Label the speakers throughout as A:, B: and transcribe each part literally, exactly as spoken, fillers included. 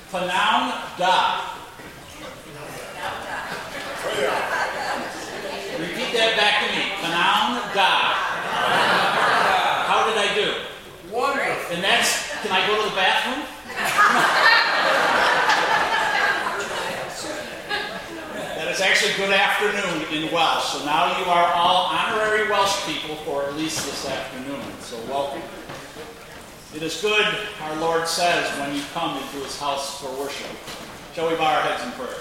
A: Panaun Da. Repeat that back to me. Panaun Da. How did I do?
B: Wonderful.
A: And that's, can I go to the bathroom? That is actually good afternoon in Welsh. So now you are all honorary Welsh people for at least this afternoon. So welcome. It is good, our Lord says, when you come into his house for worship. Shall we bow our heads in prayer?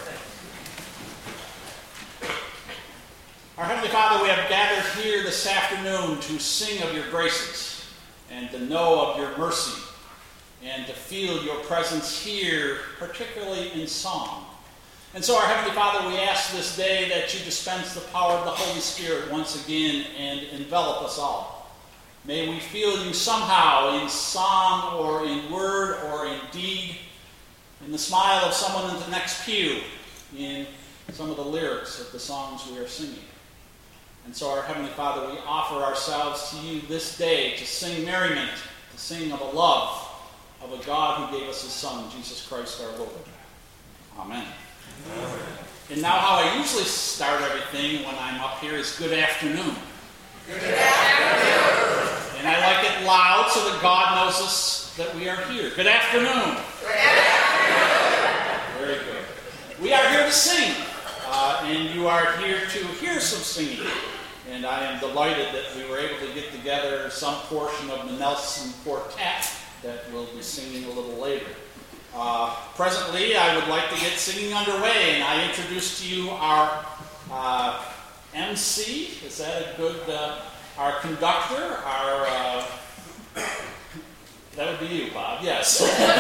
A: Our Heavenly Father, we have gathered here this afternoon to sing of your graces and to know of your mercy and to feel your presence here, particularly in song. And so, our Heavenly Father, we ask this day that you dispense the power of the Holy Spirit once again and envelop us all. May we feel you somehow in song or in word or in deed, in the smile of someone in the next pew, in some of the lyrics of the songs we are singing. And so, our Heavenly Father, we offer ourselves to you this day to sing merriment, to sing of a love of a God who gave us his Son, Jesus Christ our Lord. Amen. Amen. And now how I usually start everything when I'm up here is good afternoon.
B: Good afternoon.
A: And I like it loud so that God knows us that we are here. Good afternoon.
B: Good afternoon.
A: Very good. We are here to sing. Uh, and you are here to hear some singing. And I am delighted that we were able to get together some portion of the Nelson Quartet that we'll be singing a little later. Uh, presently, I would like to get singing underway, and I introduce to you our uh, M C. Is that a good, uh, our conductor, our, uh, that would be you, Bob, yes.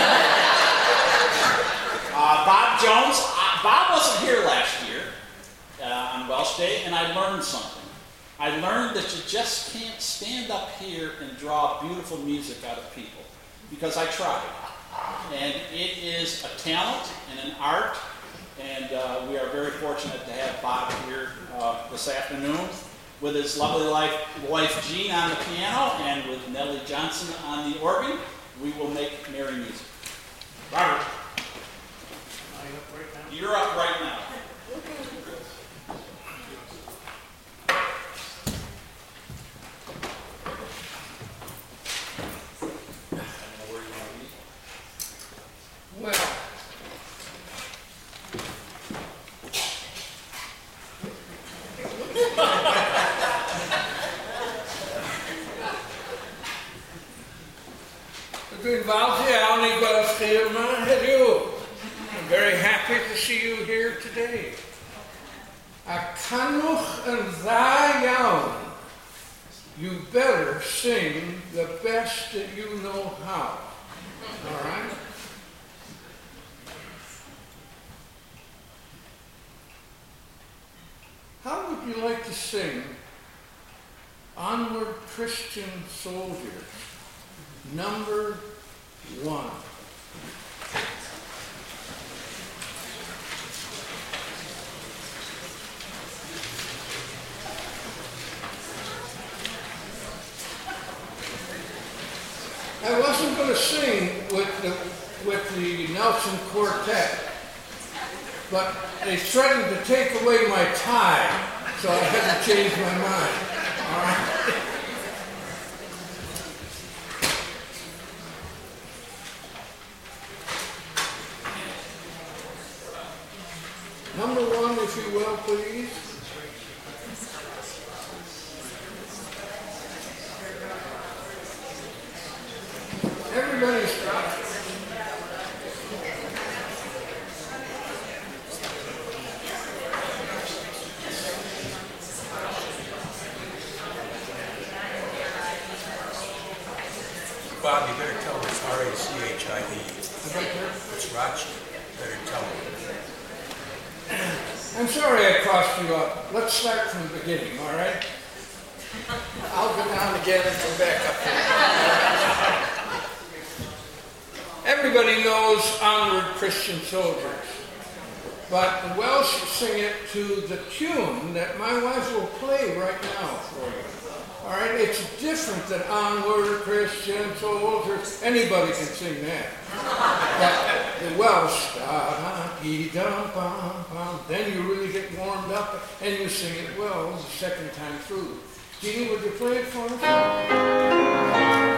A: uh, Bob Jones. Uh, Bob wasn't here last year uh, on Welsh Day, and I learned something. I learned that you just can't stand up here and draw beautiful music out of people, because I tried. And it is a talent and an art, and uh, we are very fortunate to have Bob here uh, this afternoon with his lovely life, wife Jean on the piano and with Nellie Johnson on the organ. We will make merry music. Robert, you're up right now.
B: Well, I'm very happy to see you here today. Akanuch and Zayaun. You better sing the best that you know how. All right? How would you like to sing Onward Christian Soldiers, number one? I wasn't going to sing with the, with the Nelson Quartet, but they threatened to take away my tie, so I had to change my mind. All right? Number one, if you will, please. Everybody stop.
C: Bob, you better tell him it's R A C H I E. It's Rachi. Better tell him.
B: I'm sorry I crossed you up. Let's start from the beginning, all right? I'll go down again and come back up here. Everybody knows Onward Christian Soldiers, but the Welsh sing it to the tune that my wife will play right now for you. All right, it's different than Onward, Christian Soldiers. Anybody can sing that. But the Welsh, da-da-dee-dum-bum-bum, then you really get warmed up and you sing it well the second time through. Jeannie, would you play it for us?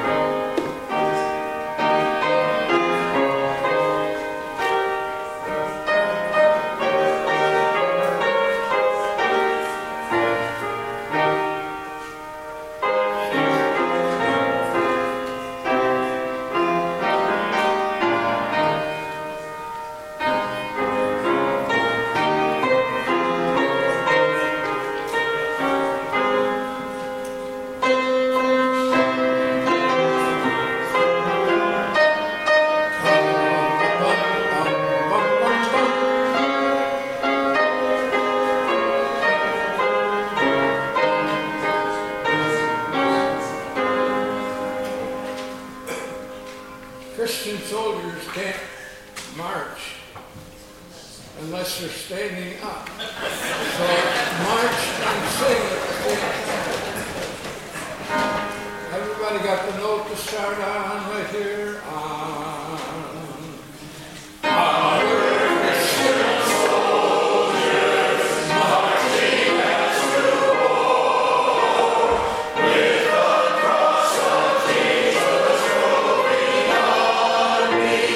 B: Christian soldiers can't march unless they're standing up. So march and sing at the same time. Everybody got the note to start on right here. On. Onward, Christian soldiers, marching as through war, with the cross of Jesus rolling on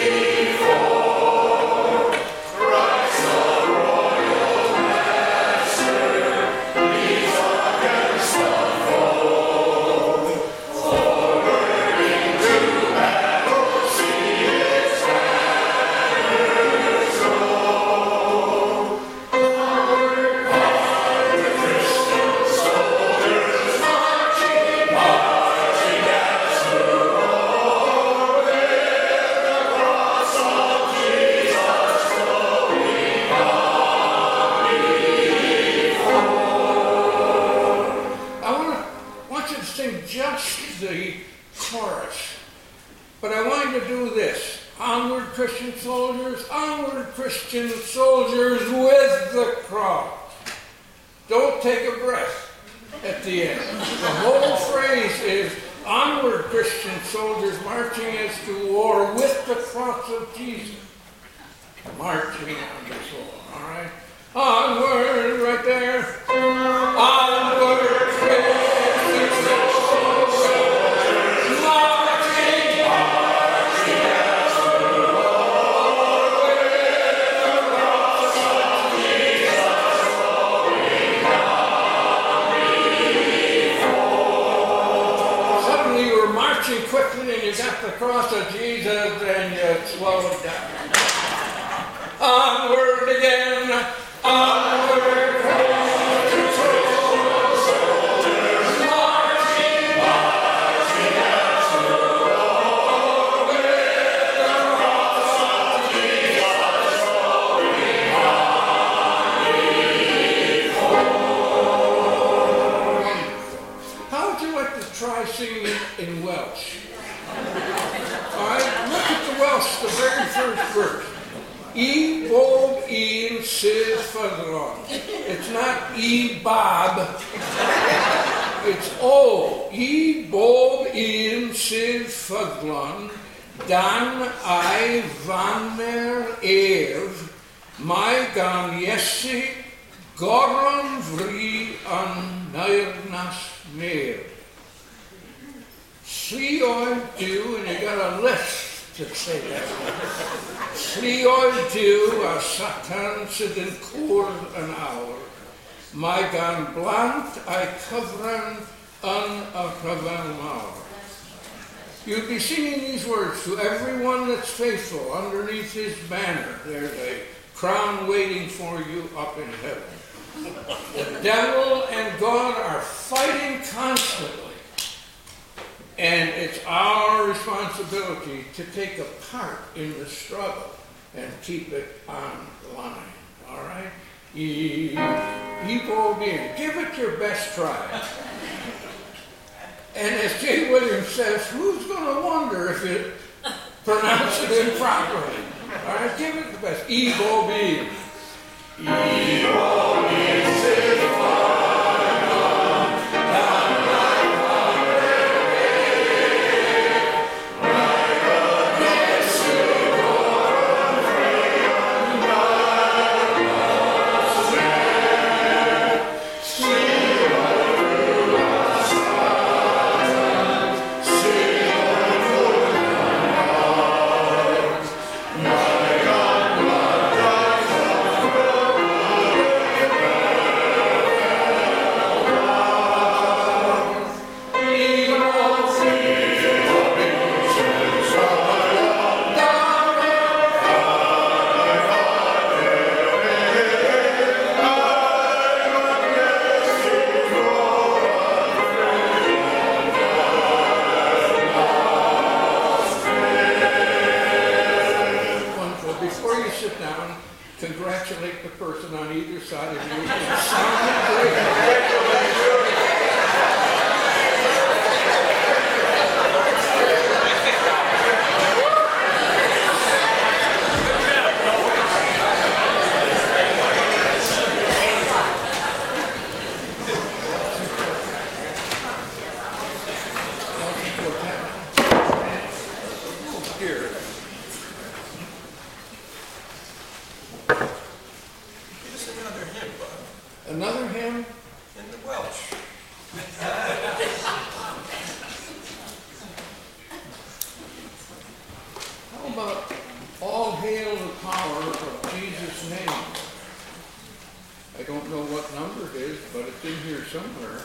B: before. Christ the royal master leads against the foe. Forward into battle, see its banners roll. Onward, onward, Christian soldiers, marching, marching as through war, with the cross of Jesus flowing on before. I want to want you to sing just the chorus, but I want you to do this. Onward, Christian soldiers, onward, Christian soldiers with the cross. Don't take a breath at the end. The whole phrase is onward, Christian soldiers, marching as to war with the cross of Jesus. Marching on before, all right? Onward, right there. Onward, Christian soldiers, marching, marching as to war with the cross of Jesus flowing on before. Suddenly you were marching quickly and you got the cross of Jesus and you slowed down. Onward again, onward, Christian soldiers, marching, marching as to war with the cross of Jesus flowing on before. How would you like to try singing it in Welsh? All right, look at the Welsh, the very first verse. E bob un sydd ffyddlon. It's not E Bob. It's O. E bob un sydd ffyddlon, dan ei fanner ef, mae gan Iesu goron fri yn neyrnas mer. Sli oed diw, and you got a list to say that. Sli oed diw a Satan sydd yn cwrdd yn awr. Mae gan blant a'i cyfran yn y rhyfel mawr. You'll be singing these words to everyone that's faithful underneath his banner. There's a crown waiting for you up in heaven. The devil and God are fighting constantly. And it's our responsibility to take a part in the struggle and keep it on the line. All right? E, e bob un. Give it your best try. And as Jay Williams says, who's going to wonder if you pronounce it improperly? All right? Give it the best. E bob un. E bob un sydd ffyddlon, dan ei congratulate the person on either side of you. It sounded great. Here.
C: Just another hymn, Bob.
B: Another hymn?
C: In the Welsh.
B: How about all hail the power of Jesus' name? I don't know what number it is, but it's in here somewhere.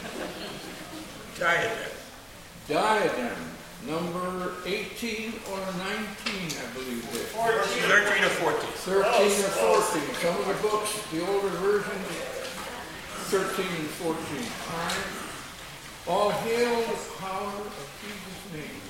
C: Diadem.
B: Diadem, number eighteen or nineteen, I believe it is.
C: thirteen or fourteen.
B: thirteen or fourteen. Some of the books, the older versions, thirteen and fourteen. All right. All hail the power of Jesus' name.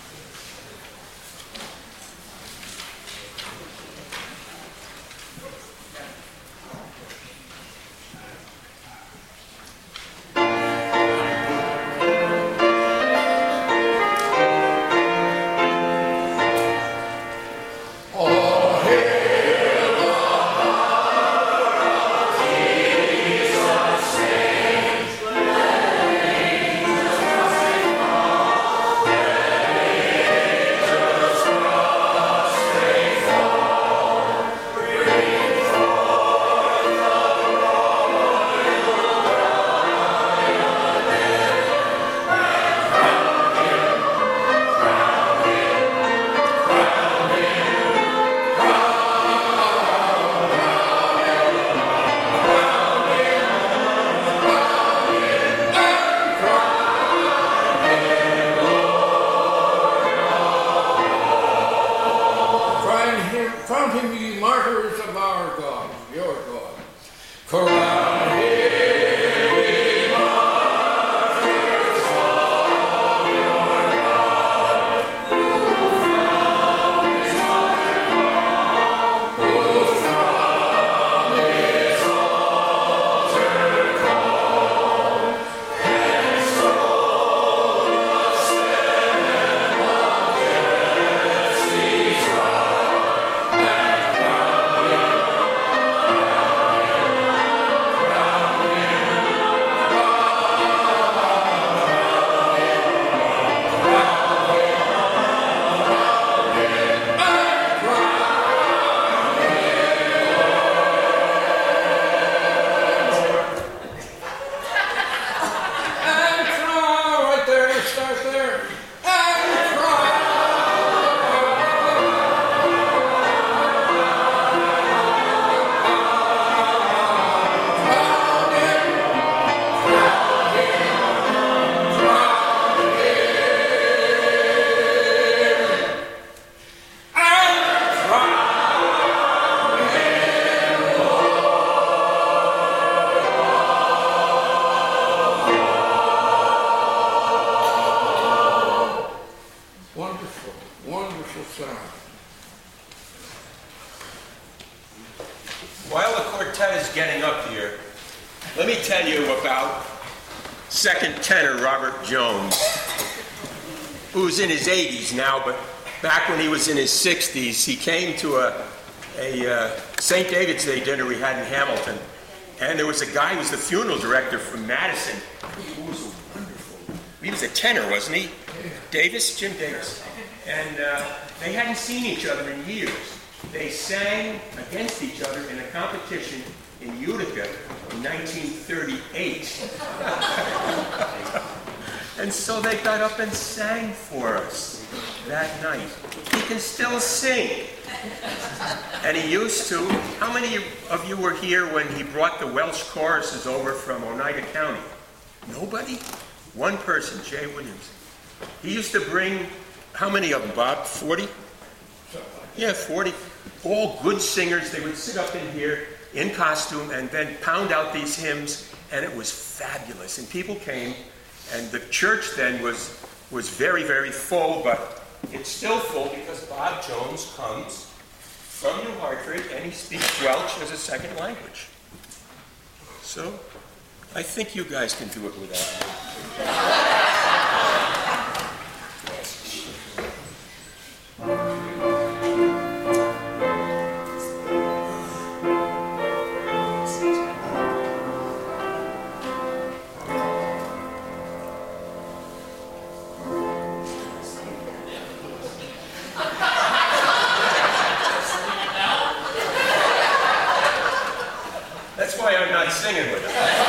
B: Crown him, ye martyrs of our God, your God. Crown him.
C: While the quartet is getting up here, let me tell you about second tenor Robert Jones, who's in his eighties now, but back when he was in his sixties, he came to a, a uh, Saint David's Day dinner we had in Hamilton, and there was a guy who was the funeral director from Madison, who was wonderful. He was a tenor, wasn't he? Davis, Jim Davis. And uh, they hadn't seen each other in years. They sang against each other in a competition in Utica in nineteen thirty-eight. And so they got up and sang for us that night. He can still sing. And he used to. How many of you were here when he brought the Welsh choruses over from Oneida County? Nobody? One person, Jay Williams. He used to bring, how many of them, Bob? forty? Yeah, forty. All good singers. They would sit up in here in costume and then pound out these hymns, and it was fabulous. And people came, and the church then was was very, very full, but it's still full because Bob Jones comes from New Hartford, and he speaks Welsh as a second language. So, I think you guys can do it without me. That's why I'm not singing with him.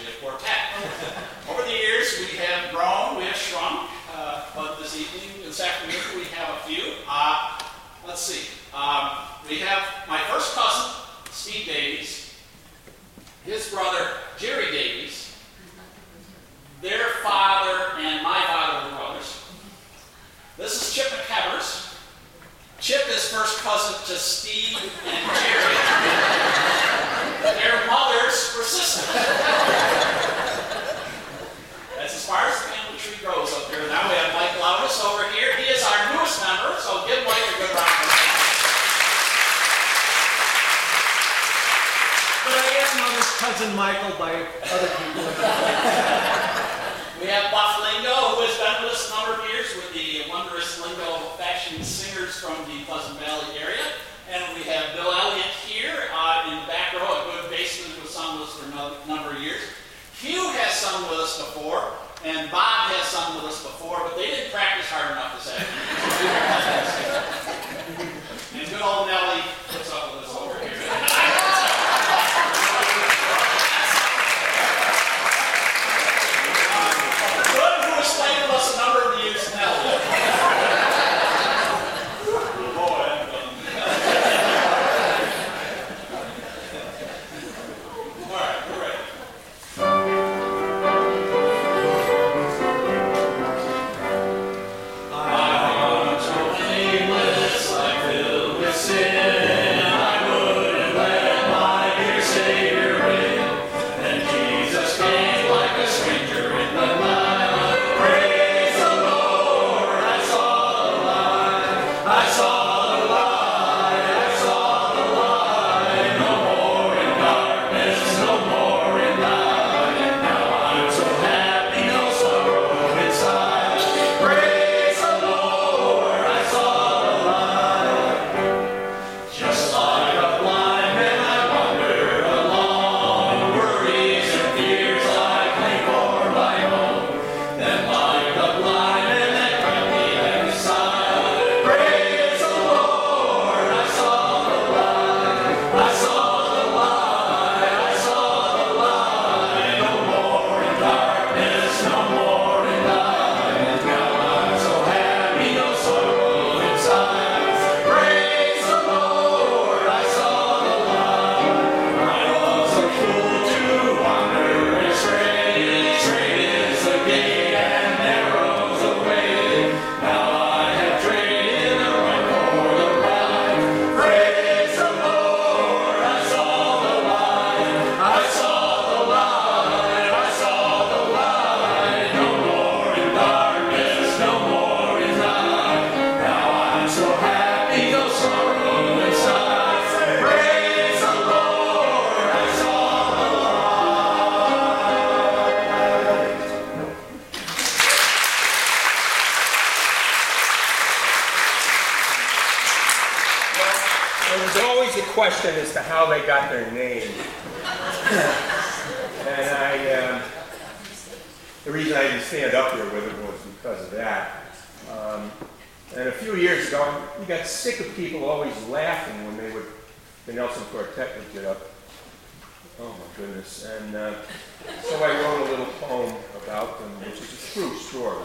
A: actually a quartet. Over the years, we have grown, we have shrunk, uh, but this evening, this afternoon, we have a few. Uh, let's see. Um, we have my first cousin, Steve Davies, his brother, Jerry Davies, their father and my father were brothers. This is Chip McKevers. Chip is first cousin to Steve and Jerry. Their mothers were sisters. That's as far as the family tree goes up here. Now we have Mike Loudis over here. He is our newest member, so give Mike a good round of applause.
D: But I am known as Cousin Michael by other people.
A: We have Buff Lingo, who has been with us a number of years with the wondrous Lingo fashion singers from the Pleasant Valley area. And we have Bill Elliott here uh, in the back row, a good bassman who has sung with us for a number of years. Hugh has sung with us before, and Bob has sung with us before, but they didn't practice hard enough this afternoon. And good old Nellie puts up with us over here. Played with us a number of years now. Boy, I'm done. All right, we're ready. I'm so nameless, I'm filled with sin. I wouldn't let my dear Savior in. And Jesus came like a stranger in the night.
C: Question as to how they got their name. And I, um, the reason I didn't stand up here with it was because of that. Um, and a few years ago, we got sick of people always laughing when they would, the Nelson Quartet would get up. Oh my goodness. And uh, so I wrote a little poem about them, which is a true story.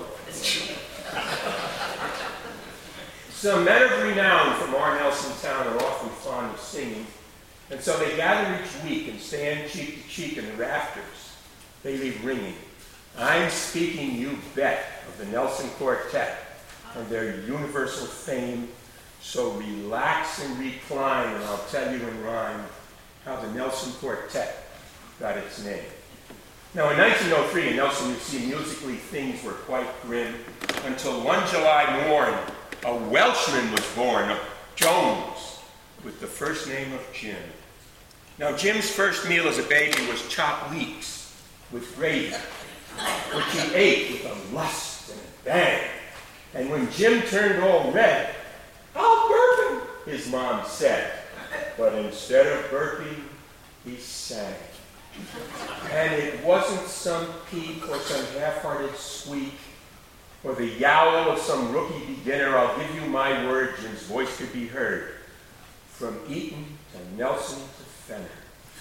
C: Some men of renown from our Nelson town are often fond of singing, and so they gather each week and stand cheek to cheek in the rafters. They leave ringing. I'm speaking, you bet, of the Nelson Quartet and their universal fame. So relax and recline, and I'll tell you in rhyme how the Nelson Quartet got its name. Now, in nineteen oh three in Nelson, you see, musically things were quite grim until one July morn, a Welshman was born, a Jones, with the first name of Jim. Now, Jim's first meal as a baby was chopped leeks with gravy, which he ate with a lust and a bang. And when Jim turned all red, "I'll burp him," his mom said. But instead of burping, he sang. And it wasn't some peep or some half-hearted squeak or the yowl of some rookie beginner. I'll give you my word, Jim's voice could be heard from Eton to Nelson to Fenner.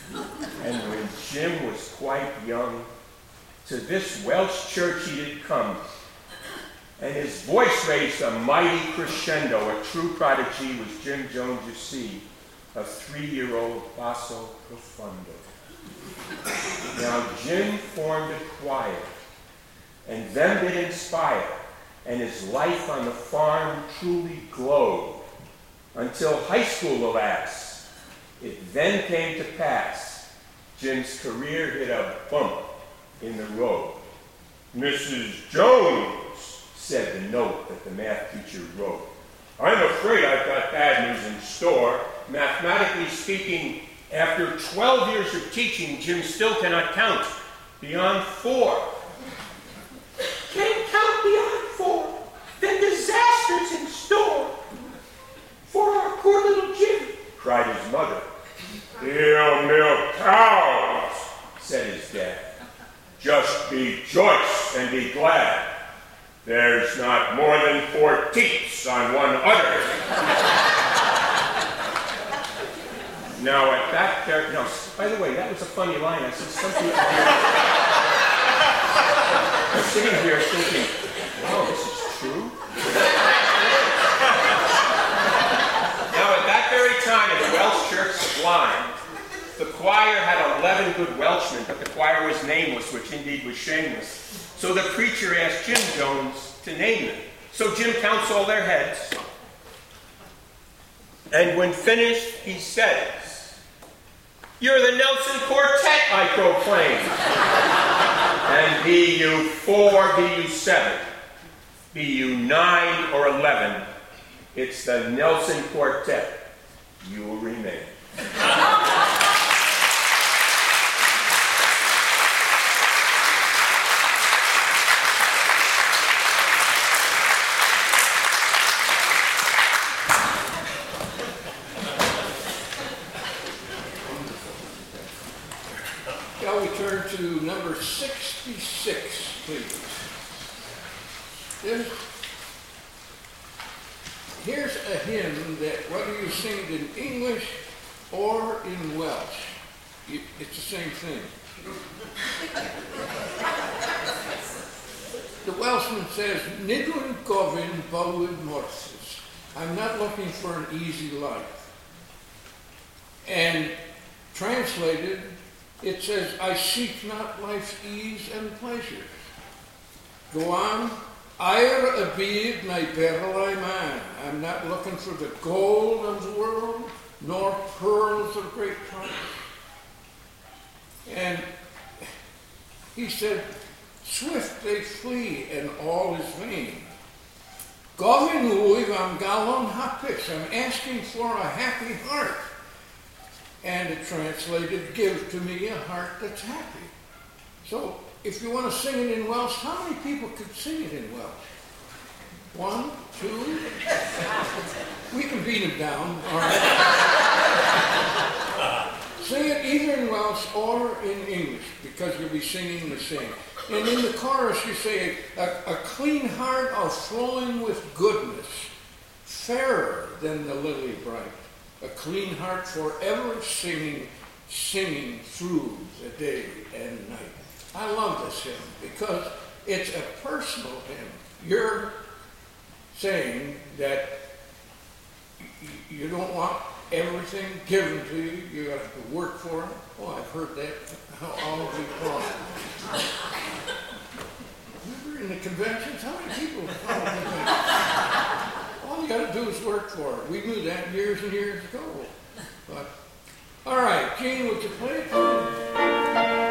C: And when Jim was quite young, to this Welsh church he did come, and his voice raised a mighty crescendo. A true prodigy was Jim Jones, you see, a three-year-old basso profundo. Now Jim formed a choir, and them did inspire, and his life on the farm truly glowed, until high school, alas, it then came to pass, Jim's career hit a bump in the road. "Missus Jones," said the note that the math teacher wrote, "I'm afraid I've got bad news in store. Mathematically speaking, after twelve years of teaching, Jim still cannot count beyond four." "Can't count beyond four? Then disaster's in store for our poor little Jim," cried his mother. "He'll milk cows," said his dad. "Just rejoice and be glad. There's not more than four teats on one udder." Now at that there, no, by the way, that was a funny line. I said some people here. I'm sitting here thinking, oh, this is true. Now at that very time in the Welsh Church Sublime, the choir had eleven good Welshmen, but the choir was nameless, which indeed was shameless. So the preacher asked Jim Jones to name them. So Jim counts all their heads. And when finished, he says, "You're the Nelson Quartet, I proclaim. And be you four, be you seven, be you nine or eleven, it's the Nelson Quartet. You will remain."
B: Shall we turn to number sixty-six, please? This, here's a hymn that whether you sing it in English or in Welsh, you, it's the same thing. The Welshman says, "Nid yw'n gofyn bywyd morthus." I'm not looking for an easy life. And translated, it says, "I seek not life's ease and pleasures. Go on, air a byd na berlau man." I'm not looking for the gold of the world, nor pearls of great price. And he said, "Swift they flee, and all is vain. Gofyn wyf am galon hapus." I'm asking for a happy heart. And it translated, "Give to me a heart that's happy." So if you want to sing it in Welsh, how many people could sing it in Welsh? One, two? We can beat them down. All right. Sing it either in Welsh or in English, because you'll be singing the same. And in the chorus you say, a, a clean heart o'erflowing with goodness, fairer than the lily bright. A clean heart forever singing, singing through the day and night. I love this hymn because it's a personal hymn. You're saying that you don't want everything given to you. You have to work for it. Oh, I've heard that all week long. Remember in the conventions, how many people follow the conventions? All you got to do is work for it. We knew that years and years ago. But, all right, Gene, would you play it for me?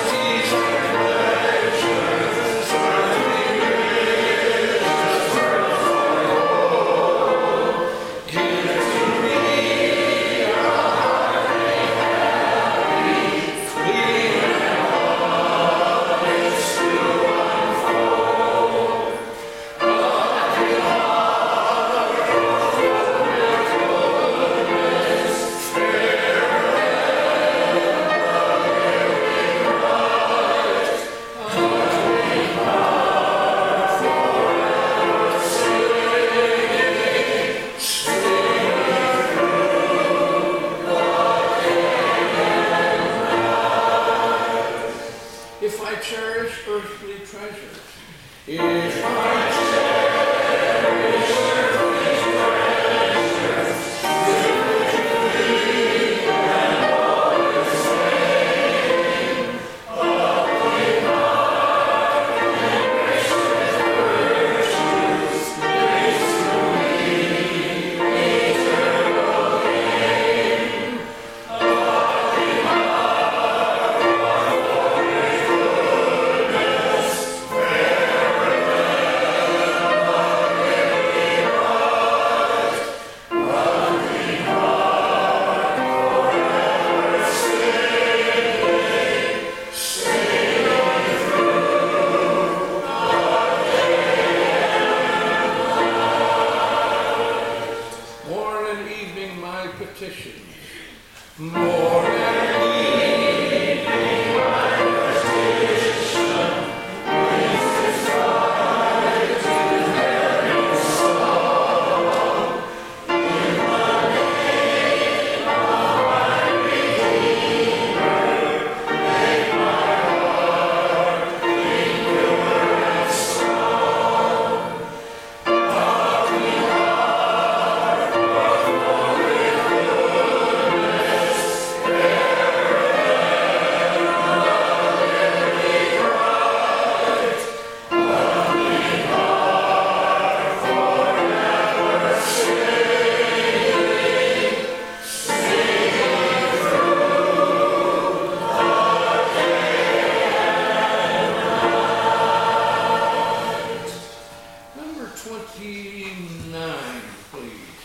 E: Pleasures,
B: morn and evening my petitions. Morn and evening my petition. twenty-nine, please.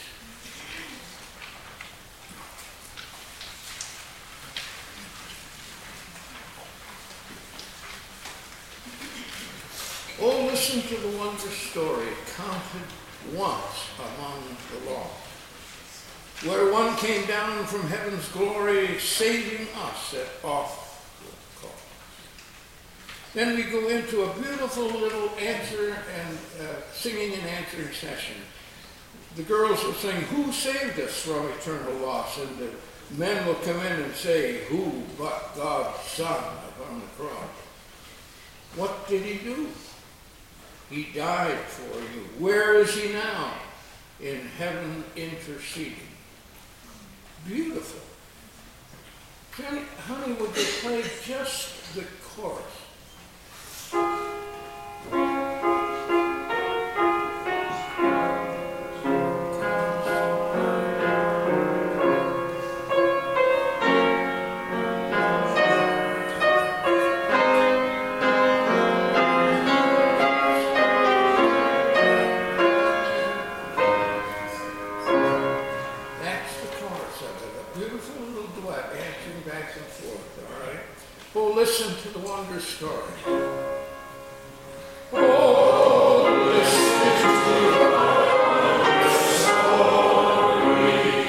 B: Oh, listen to the wondrous story counted once among the lost, where one came down from heaven's glory, saving us at awful cost. Then we go into a beautiful little answer and uh, singing and answering session. The girls will sing, "Who saved us from eternal loss?" And the men will come in and say, "Who but God's Son upon the cross?" What did he do? He died for you. Where is he now? In heaven interceding. Beautiful. Honey, honey, would they play just the chorus? Oh, listen to the wondrous story. Oh, listen to the wondrous story.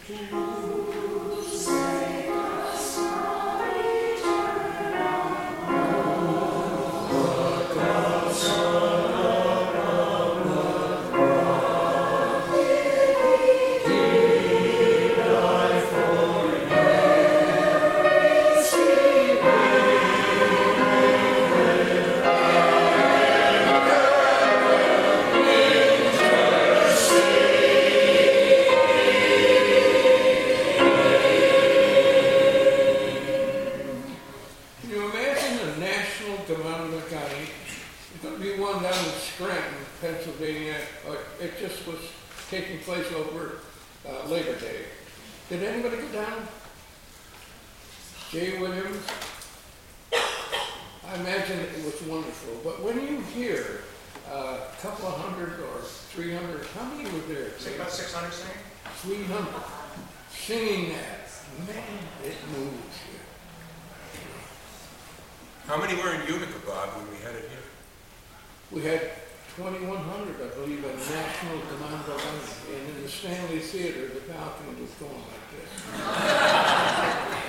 B: Can you imagine a national Demandogani? There's going to be one down in Scranton, Pennsylvania. Uh, It just was taking place over uh, Labor Day. Did anybody go down? Jay Williams? I imagine it was wonderful. But when you hear uh, a couple of hundred or three hundred, how many were there?
E: About six hundred singing?
B: three hundred singing that. Man, it moves you.
C: How many were in Utica, Bob, when we had it here?
B: We had twenty-one hundred, I believe, at National Commando Line. And in the Stanley Theater, the balcony was going like this.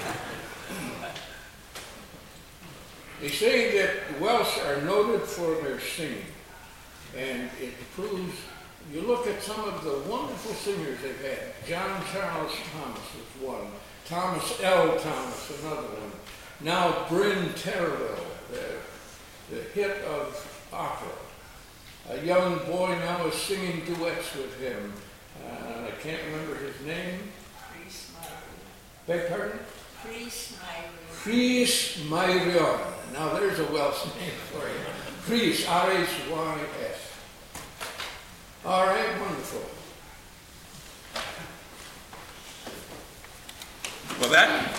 B: They say that the Welsh are noted for their singing. And it proves, you look at some of the wonderful singers they've had. John Charles Thomas is one. Thomas L. Thomas, another one. Now Bryn Terrell, the, the hit of opera. A young boy now is singing duets with him. Uh, I can't remember his name.
F: Chris Myron.
B: Beg pardon?
F: Chris Myron.
B: Chris Myron. Now there's a Welsh name for you. Chris, R H Y S. All right, wonderful.
C: Well, that,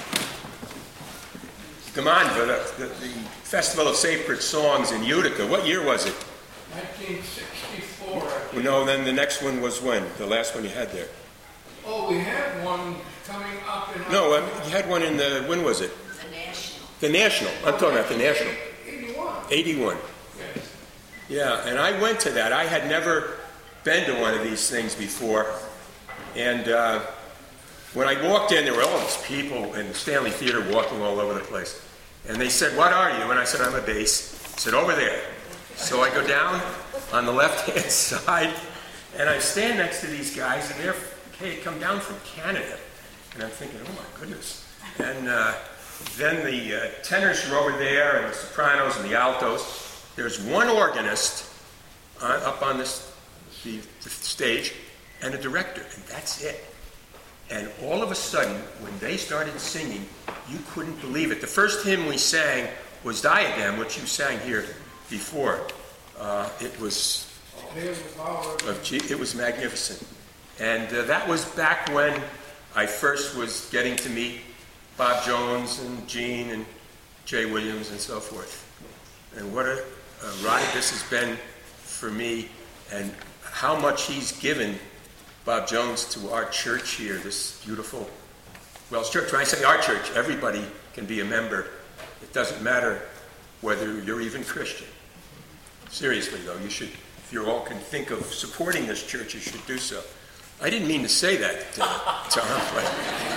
C: come on, but uh, the, the Festival of Sacred Songs in Utica, what year was it?
B: nineteen sixty-four. I
C: Well,
B: think.
C: no, then the next one was when? The last one you had there?
B: Oh, we had one coming up in...
C: No, um, you had one in the, when was it?
F: The National.
C: The National. I'm talking about the National.
B: eighty-one.
C: eighty-one.
B: Yes.
C: Yeah, and I went to that. I had never been to one of these things before. And uh, when I walked in, there were all these people in the Stanley Theater walking all over the place. And they said, "What are you?" And I said, "I'm a bass." I said, "Over there." So I go down on the left-hand side, and I stand next to these guys, and they're, they had come down from Canada. And I'm thinking, oh my goodness. And uh, then the uh, tenors were over there, and the sopranos and the altos. There's one organist on, up on this, the, the stage, and a director, and that's it. And all of a sudden, when they started singing, you couldn't believe it. The first hymn we sang was Diadem, which you sang here before. Uh, it was
B: Hail the power of-
C: of G- it was magnificent. And uh, that was back when I first was getting to meet Bob Jones and Gene and Jay Williams and so forth. And what a, a ride this has been for me, and how much he's given, Bob Jones, to our church here, this beautiful Welsh church. When I say our church, everybody can be a member. It doesn't matter whether you're even Christian. Seriously, though, you should, if you all can think of supporting this church, you should do so. I didn't mean to say that, uh, Tom, but,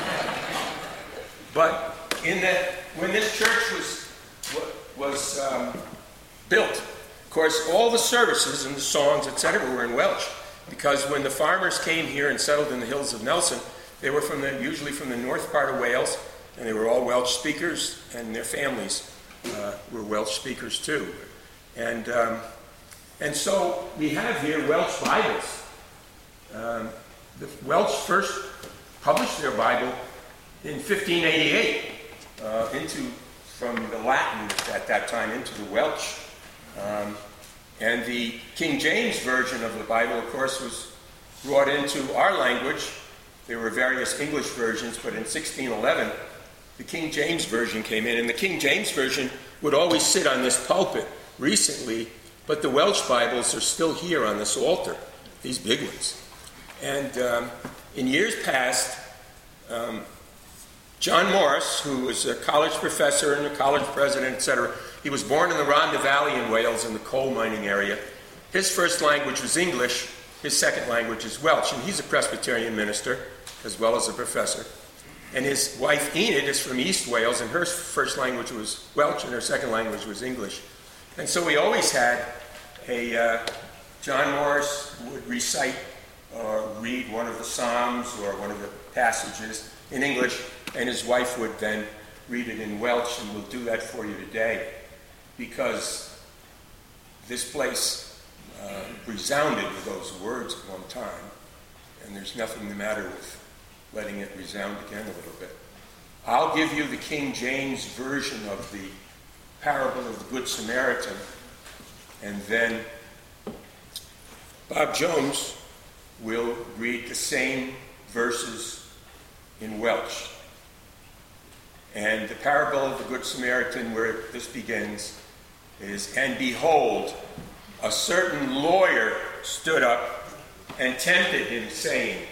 C: but in that, when this church was was um, built, of course, all the services and the songs, et cetera, were in Welsh, because when the farmers came here and settled in the hills of Nelson, they were from the, usually from the north part of Wales, and they were all Welsh speakers, and their families uh, were Welsh speakers too. And um, and so we have here Welsh Bibles. Um, the Welsh first published their Bible in fifteen eighty-eight uh, into from the Latin at that time into the Welsh. Um, and the King James version of the Bible, of course, was brought into our language. There were various English versions, but in sixteen eleven, the King James version came in, and the King James version would always sit on this pulpit. Recently, but the Welsh Bibles are still here on this altar, these big ones. And um, in years past, um, John Morris, who was a college professor and a college president, et cetera, he was born in the Rhondda Valley in Wales in the coal mining area. His first language was English, his second language is Welsh, and he's a Presbyterian minister. as well as a professor. And his wife Enid is from East Wales, and her first language was Welsh, and her second language was English. And so we always had a, uh, John Morris would recite or read one of the Psalms or one of the passages in English, and his wife would then read it in Welsh, and we'll do that for you today, because this place uh, resounded with those words at one time, and there's nothing the matter with letting it resound again a little bit. I'll give you the King James version of the parable of the Good Samaritan, and then Bob Jones will read the same verses in Welsh. And the parable of the Good Samaritan, where this begins, is, "And behold, a certain lawyer stood up and tempted him, saying,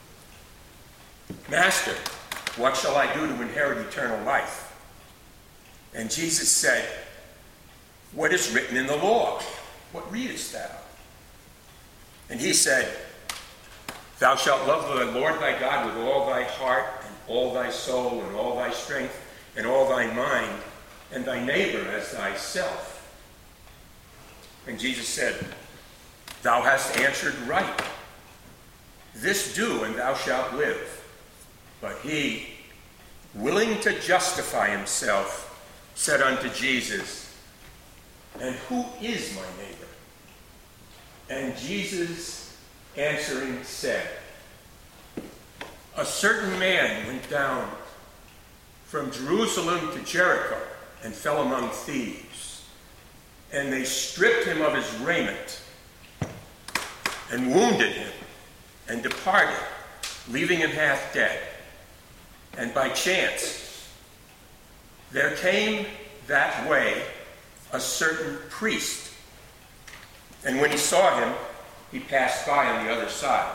C: Master, what shall I do to inherit eternal life? And Jesus said, What is written in the law? What readest thou? And he said, Thou shalt love the Lord thy God with all thy heart, and all thy soul, and all thy strength, and all thy mind, and thy neighbor as thyself. And Jesus said, Thou hast answered right. This do, and thou shalt live. But he, willing to justify himself, said unto Jesus, And who is my neighbor? And Jesus answering said, A certain man went down from Jerusalem to Jericho and fell among thieves. And they stripped him of his raiment and wounded him and departed, leaving him half dead. And by chance, there came that way a certain priest. And when he saw him, he passed by on the other side.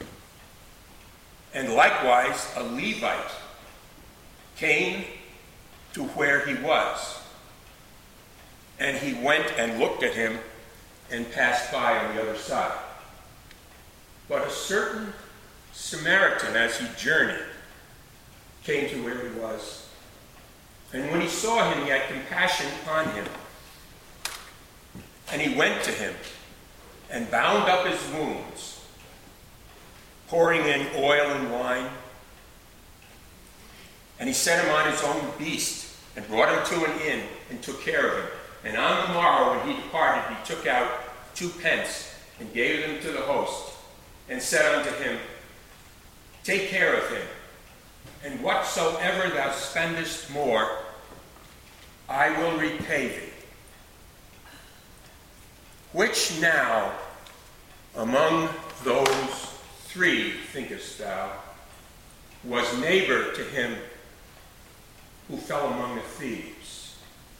C: And likewise, a Levite came to where he was. And he went and looked at him and passed by on the other side. But a certain Samaritan, as he journeyed, came to where he was. And when he saw him, he had compassion on him. And he went to him and bound up his wounds, pouring in oil and wine. And he set him on his own beast and brought him to an inn and took care of him. And on the morrow, when he departed, he took out two pence and gave them to the host and said unto him, Take care of him, and whatsoever thou spendest more, I will repay thee. Which now among those three, thinkest thou, was neighbor to him who fell among the thieves?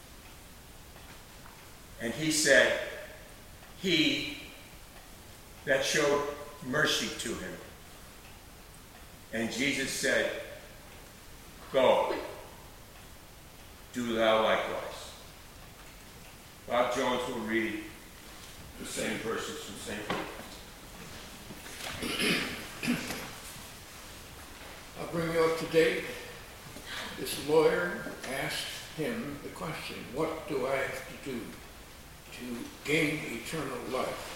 C: And he said, He that showed mercy to him. And Jesus said, Go, do thou likewise. Bob Jones will read the same verses from Saint Luke.
B: I'll bring you up to date. This lawyer asked him the question, what do I have to do to gain eternal life?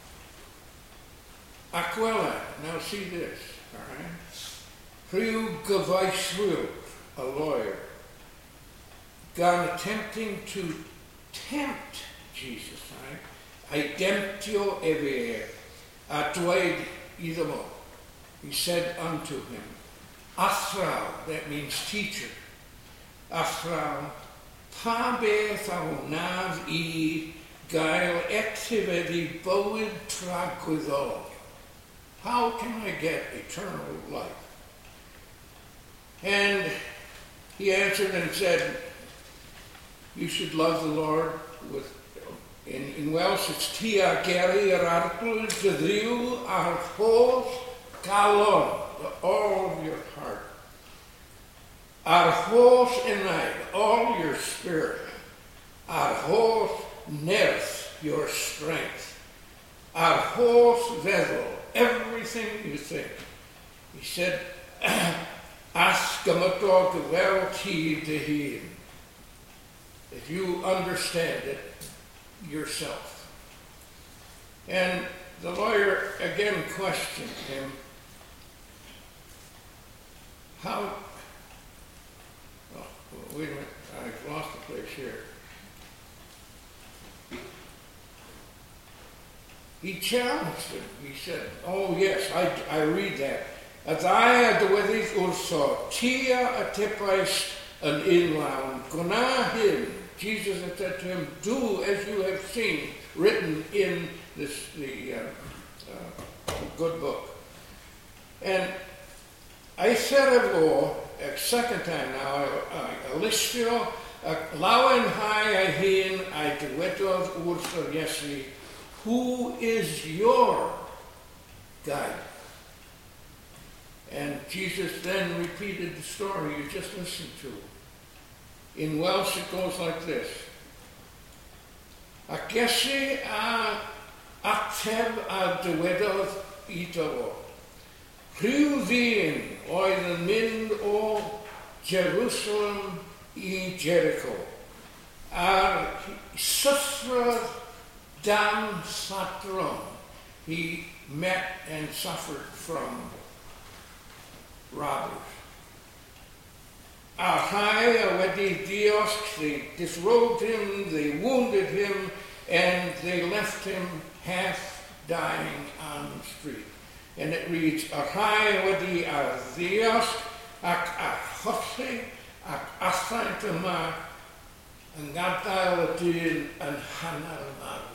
B: Aquila, now see this, all right? Hugh Gavaiswil, a lawyer, gone attempting to tempt Jesus, right? Idemptio evere, atuaid idamo. He said unto him, Athrau, that means teacher. Athrau, pabe thaunav I gael activity boed tragwyddo. How can I get eternal life? And he answered and said, you should love the Lord with, in, in Welsh it's tia geri yr arglwydd dyddiw ar holl galon, all of your heart. Ar holl enaid, all your spirit. Ar holl nerth, your strength. Ar holl feddwl, everything you think. He said, Ask gymydog fel ti dy hun. If you understand it yourself. And the lawyer again questioned him, how, oh, wait a minute, I've lost the place here. He challenged him. He said, oh yes, I, I read that. Adaya dyweddill wrtho, tia a tepais an inlawn, gwna hyn. Jesus had said to him, do as you have seen written in this the uh, uh, good book. And I said of law, a second time now, a listio, a lawen hai a hin, I dywedodd wrtho Iesu, who is your guide? And Jesus then repeated the story you just listened to. In Welsh it goes like this. Ac Iesu a ateb a dywedodd iddo fo. Rhyw ddyn oedd yn mynd o Jerusalem I Jericho. A'r sythrodd dan Sadron. He met and suffered from robbers. A rhai a wedi diosg, they disrobed him, they wounded him, and they left him half dying on the street. And it reads, a rhai wedi a diosg ac a cholli ac allaint yma yn gadael y dyn yn hanner marw.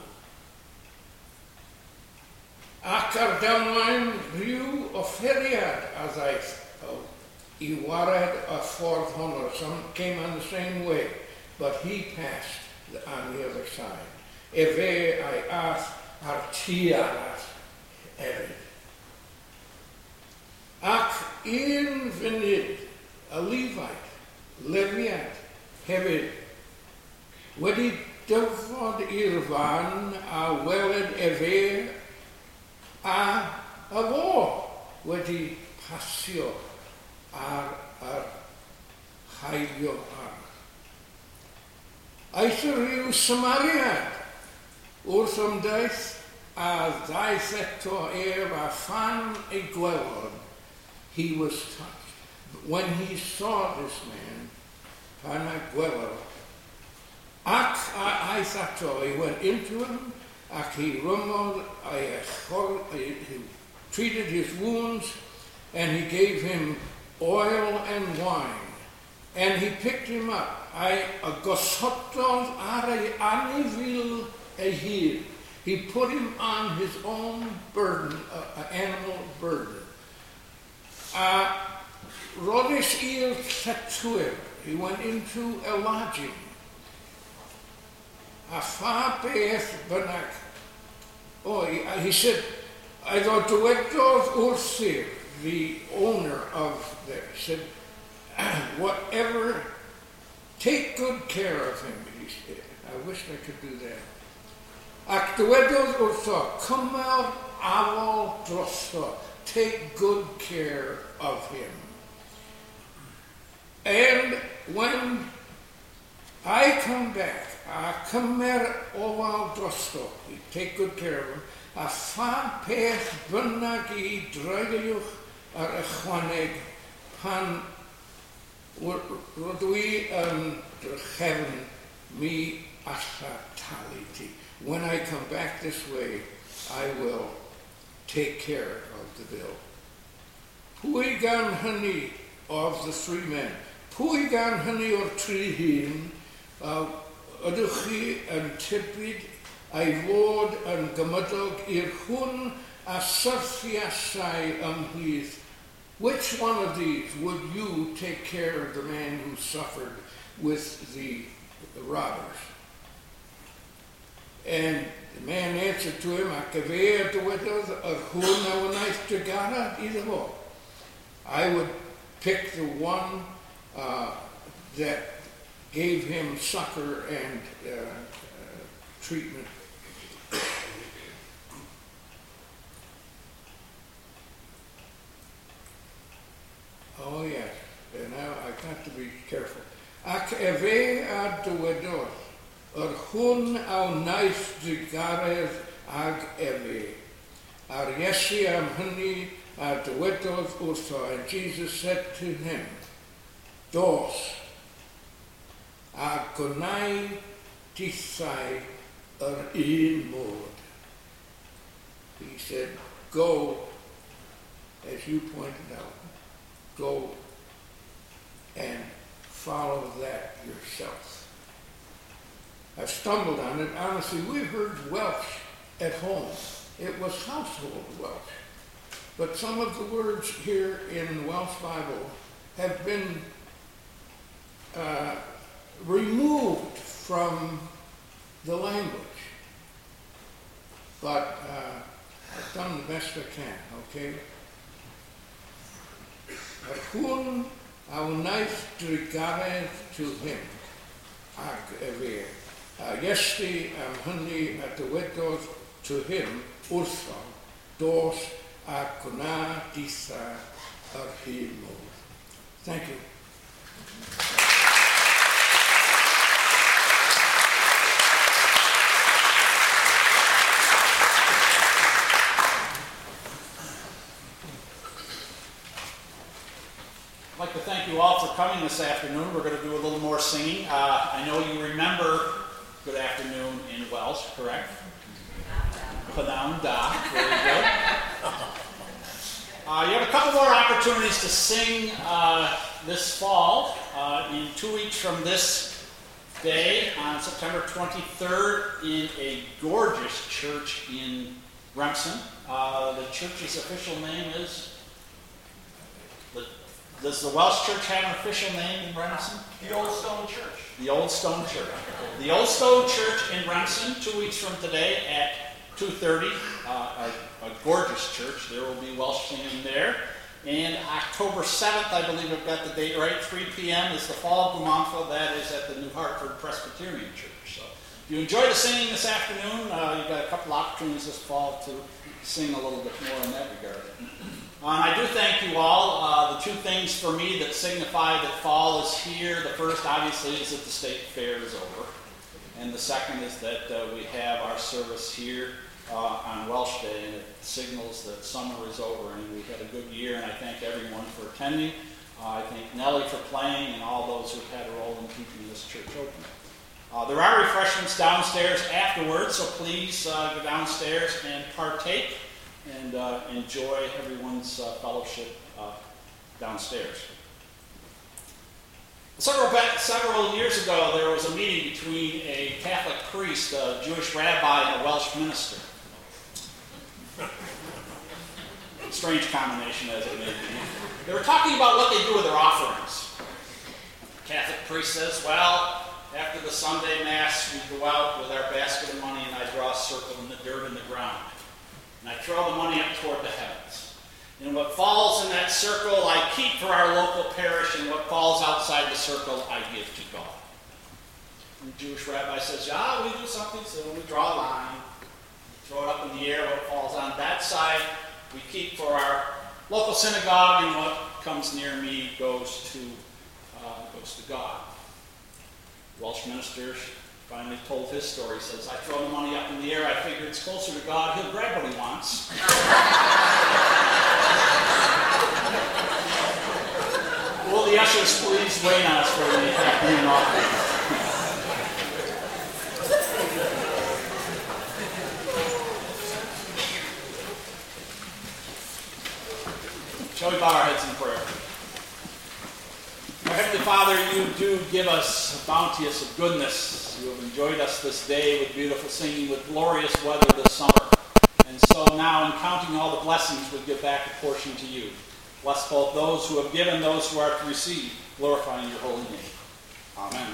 B: Ac ar damwain rhyw offeriad a ddaeth o I wared a ffordd honno. Some came on the same way, but he passed on the other side. Efe ai ath ar ti arall hefyd. Ac un funud, a Levite, Lefiad hefyd, wedi dyfod i'r fan a weled efe a a fo wedi pasio ar ar haelio ar. Aeth y rhyw Samariad wrth ymdaeth a ddaeth eto ef a phan ei gwelod, he was touched. When he saw this man, pan ei gwelod, ac a aeth ato, he went into him, ac he rymodd, he treated his wounds, and he gave him oil and wine. And he picked him up. A'i gosododd ar ei anifil ei hun. He put him on his own burden, an animal burden. A rodis i'r lletwyr. He went into a lodging. A pha beth bynnag. Oh, he, he said, I ddod dywedodd wrthi, the owner of there, said, whatever, take good care of him, he said. I wish I could do that. Ac dywedodd wrtho, cymal afol drosto, take good care of him. And when I come back, a cymer ofal drosto, take good care of him, a pha peth bynnag I draigiwch ar ychwaneg pan rydw I yn drchefn mi alla talu ti. When I come back this way, I will take care of the bill. Pwy gan hynny of the three men? Pwy gan hynny o'r tri hun? Uh, ydych chi yn tybyd ei fod yn gymydog i'r hwn a syrthiasau ymhlith? Which one of these would you take care of the man who suffered with the, the robbers? And the man answered to him, ac efe a dywedodd yr hwn a wnaeth drigara iddo fo. I would pick the one uh, that gave him succor and uh, uh, treatment. Oh, yes. And now I got to be careful. Ac efe a dywedodd, yr hwn a wnaeth ddigaredd ag efe. Ar Iesu am hynny a dywedodd wrtho. And Jesus said to him, Dos, a gonai tithau yr un modd. He said, go, as you pointed out, go and follow that yourself. I've stumbled on it. Honestly, we heard Welsh at home. It was household Welsh. But some of the words here in the Welsh Bible have been uh, removed from the language. But uh, I've done the best I can, okay? Yr hwn a wnaeth ddigaredd to him ag efe. A Iesu am hynny a dywedodd to him wrtho, dos a gwna ditha yr hun modd. Thank you.
A: I'd like to thank you all for coming this afternoon. We're going to do a little more singing. Uh, I know you remember good afternoon in Welsh, correct? Pnawn da, very good. Uh, you have a couple more opportunities to sing uh, this fall. Uh, in two weeks from this day, on September twenty-third, in a gorgeous church in Remsen. Uh, the church's official name is... The, Does the Welsh Church have an official name in Remsen?
D: The Old Stone Church.
A: The Old Stone Church. The Old Stone Church in Remsen, two weeks from today at two thirty, uh, a, a gorgeous church. There will be Welsh singing there. And October seventh, I believe I've got the date right, three p.m. is the Fall of Gumanfa. That is at the New Hartford Presbyterian Church. So if you enjoy the singing this afternoon, uh, you've got a couple opportunities this fall to sing a little bit more in that regard. Uh, and I do thank you all. Uh, the two things for me that signify that fall is here. The first, obviously, is that the state fair is over. And the second is that uh, we have our service here uh, on Welsh Day, and it signals that summer is over. And we had a good year, and I thank everyone for attending. Uh, I thank Nellie for playing, and all those who have had a role in keeping this church open. Uh, there are refreshments downstairs afterwards, so please uh, go downstairs and partake. And uh, enjoy everyone's uh, fellowship uh, downstairs. Several, several years ago, there was a meeting between a Catholic priest, a Jewish rabbi, and a Welsh minister. Strange combination as it may be. They were talking about what they do with their offerings. The Catholic priest says, well, after the Sunday Mass, we go out with our basket of money and I draw a circle in the dirt in the ground. And I throw the money up toward the heavens. And what falls in that circle, I keep for our local parish, and what falls outside the circle, I give to God. And the Jewish rabbi says, yeah, we do something similar. We draw a line, throw it up in the air, what falls on that side, we keep for our local synagogue, and what comes near me goes to, uh, goes to God. Welsh minister finally told his story. He says, I throw the money up in the air, I figure it's closer to God, he'll grab what he wants. Will the ushers please wait on us for the afternoon offering? Shall we bow our heads in prayer? Our Heavenly Father, you do give us bounteous of goodness. You have enjoyed us this day with beautiful singing, with glorious weather this summer. And so now, in counting all the blessings, we give back a portion to you. Bless both those who have given, those who are to receive, glorifying your holy name. Amen.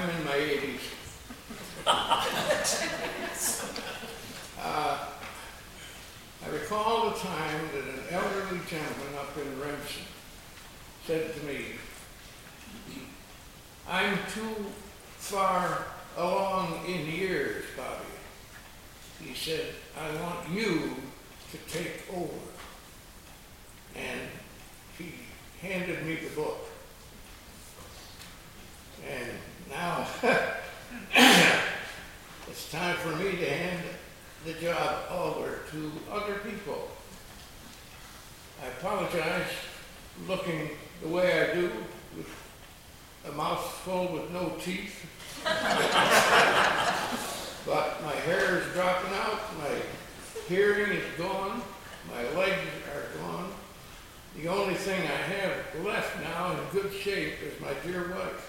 B: I'm in my eighties. uh, I recall the time that an elderly gentleman up in Remsen said to me, I'm too far along in years, Bobby. He said, I want you to take over. And he handed me the book. And now it's time for me to hand the job over to other people. I apologize looking the way I do, with a mouthful with no teeth. But my hair is dropping out, my hearing is gone, my legs are gone. The only thing I have left now in good shape is my dear wife.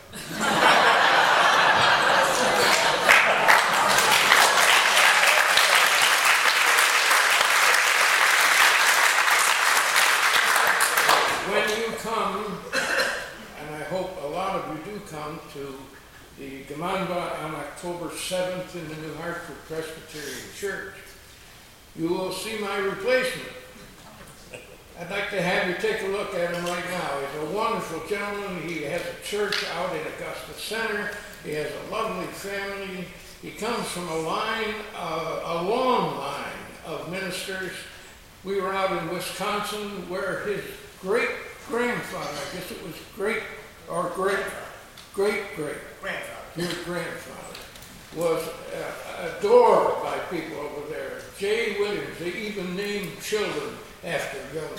B: When you come, and I hope a lot of you do come to the Gemeinde on October seventh in the New Hartford Presbyterian Church, you will see my replacement. I'd like to have you take a look at him right now. He's a wonderful gentleman. He has a church out in Augusta Center. He has a lovely family. He comes from a line, uh, a long line of ministers. We were out in Wisconsin where his great-grandfather, I guess it was great, or great, great-great,
E: Grandfather.
B: your grandfather, was uh, adored by people over there. Jay Williams, they even named children after young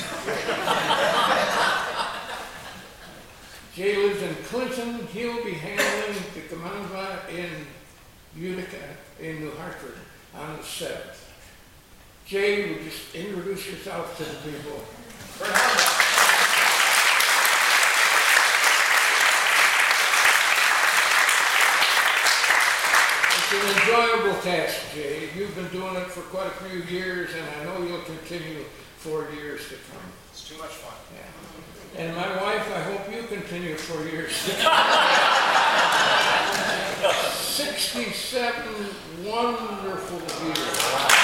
B: Jay. Jay lives in Clinton. He'll be handling the Gemeinde in Utica, in New Hartford, on the seventh. Jay, would you just introduce yourself to the people? It's an enjoyable task, Jay. You've been doing it for quite a few years, and I know you'll continue for years to come.
E: It's too much fun.
B: Yeah. And my wife, I hope you continue for years to come. sixty-seven wonderful years.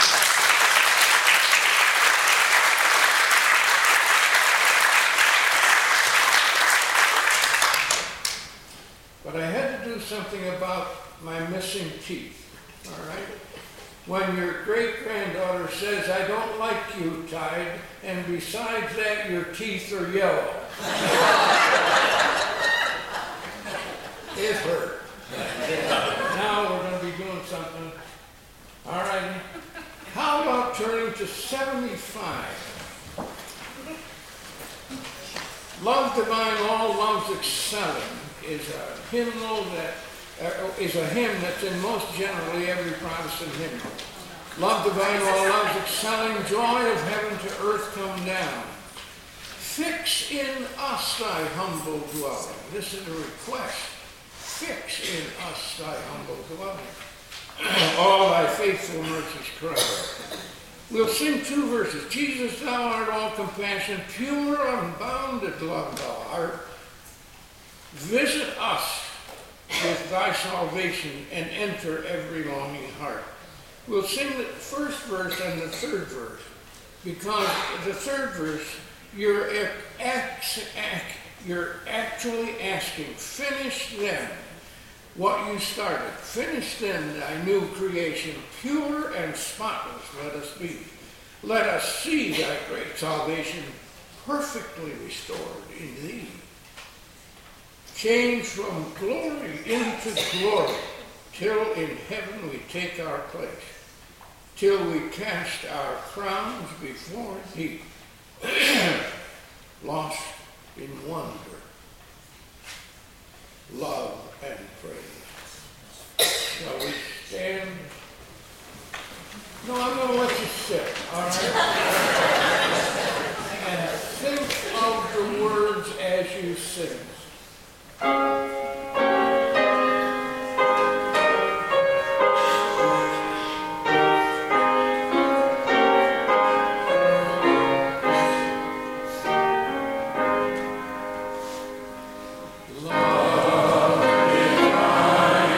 B: But I had to do something about my missing teeth, all right? When your great-granddaughter says, I don't like you, Tide, and besides that, your teeth are yellow. It hurt. Now we're going to be doing something. All right. How about turning to seventy-five? Love Divine, All Love's Excelling is a hymnal that uh, is a hymn that's in most generally every Protestant hymnal. Love Divine, All Love's Excelling, joy of heaven to earth come down. Fix in us thy humble dwelling. This is a request. Fix in us thy humble dwelling. All thy faithful mercies crown. We'll sing two verses. Jesus, thou art all compassion, pure, unbounded love thou art. Visit us with thy salvation and enter every longing heart. We'll sing the first verse and the third verse, because the third verse, you're, act, act, you're actually asking, finish then what you started. Finish then thy new creation, pure and spotless let us be. Let us see thy great salvation perfectly restored in thee. Change from glory into glory, till in heaven we take our place, till we cast our crowns before thee, lost in wonder, love, and praise. Shall we stand? No, I'm going to let you sit, all right? And think of the words as you sing. Love divine,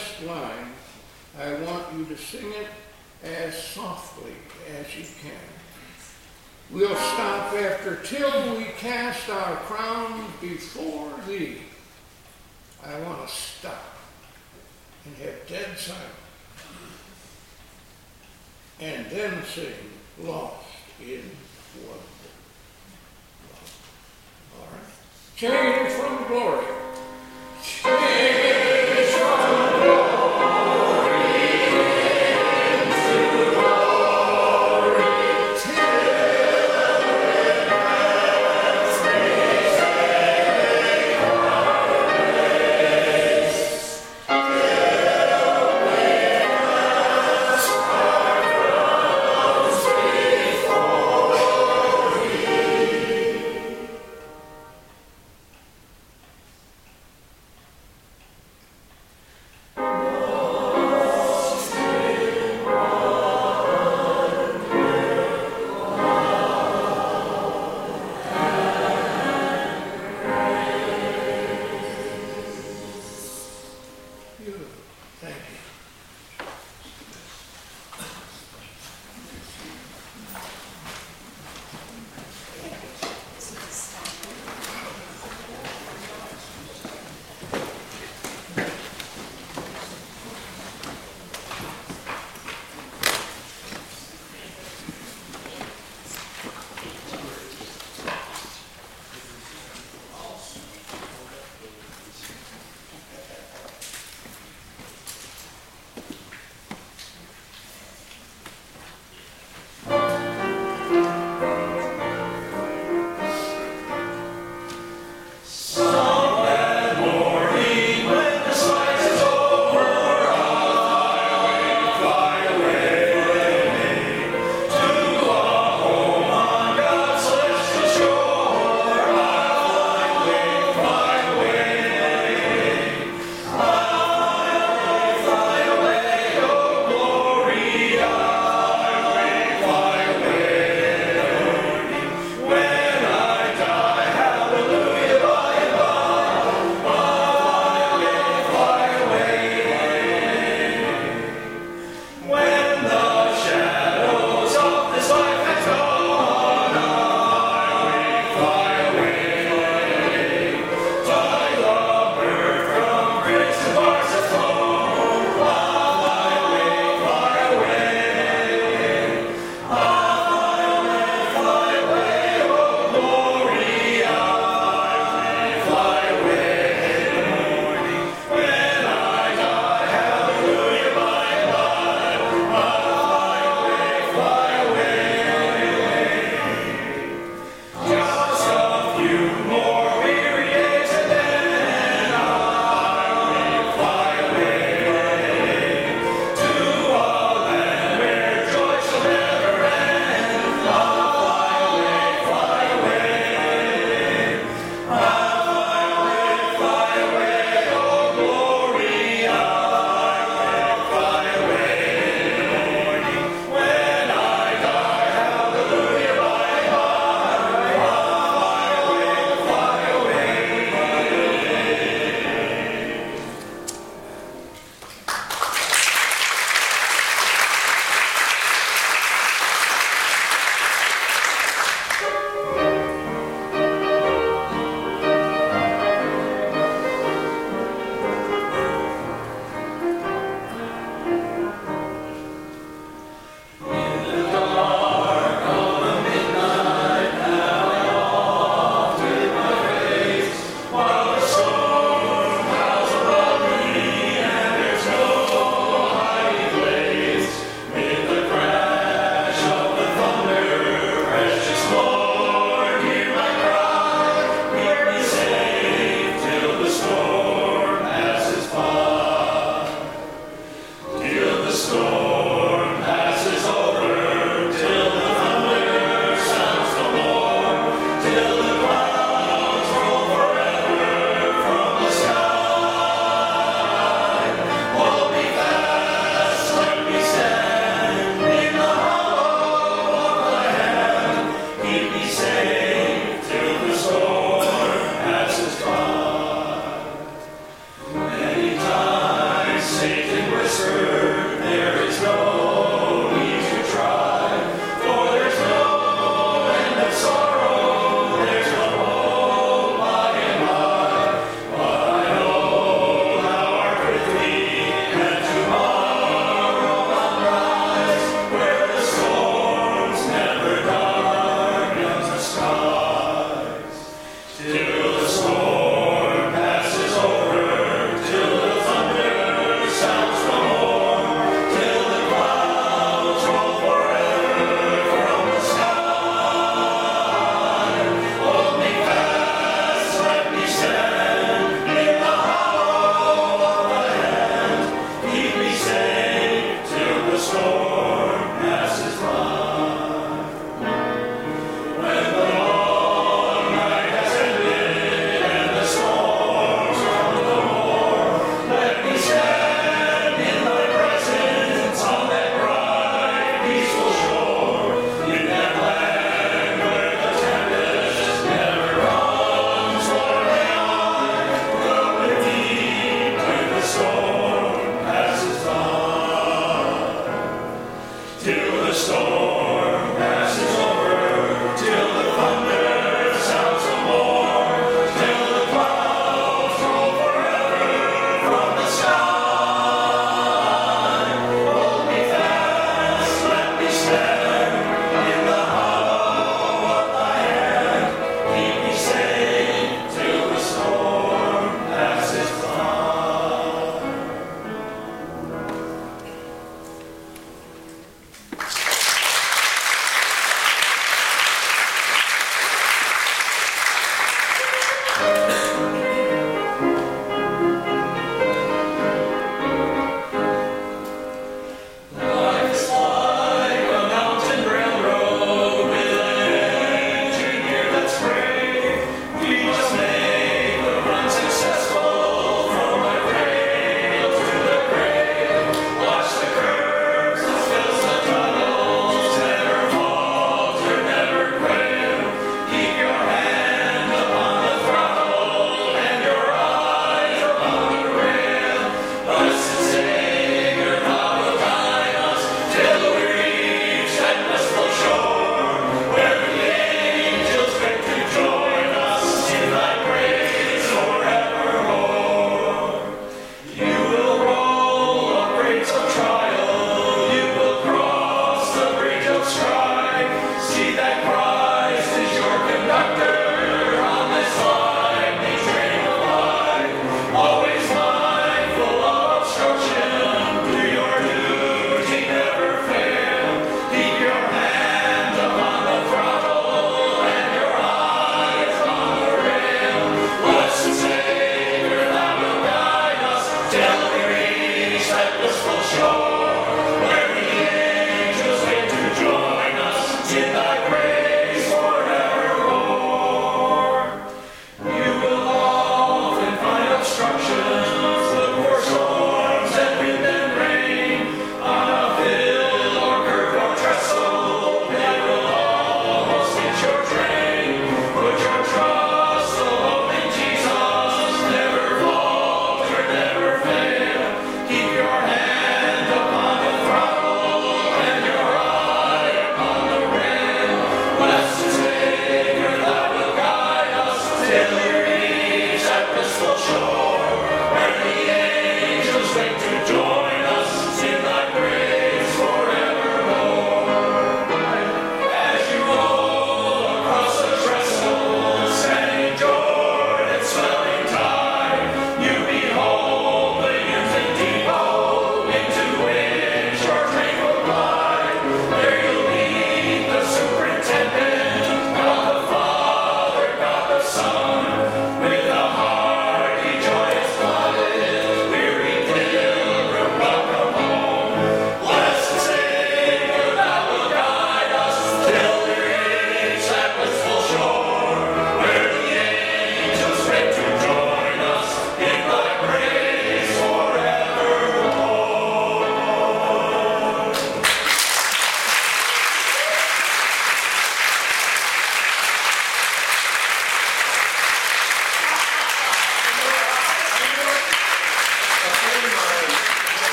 B: last line, I want you to sing it as softly as you can. We'll stop after till we cast our crowns before thee. I want to stop and have dead silence. And then sing Lost in Wonder. All right. Change from glory. Change from glory into glory till every day our race, till we cast our crowns before thee.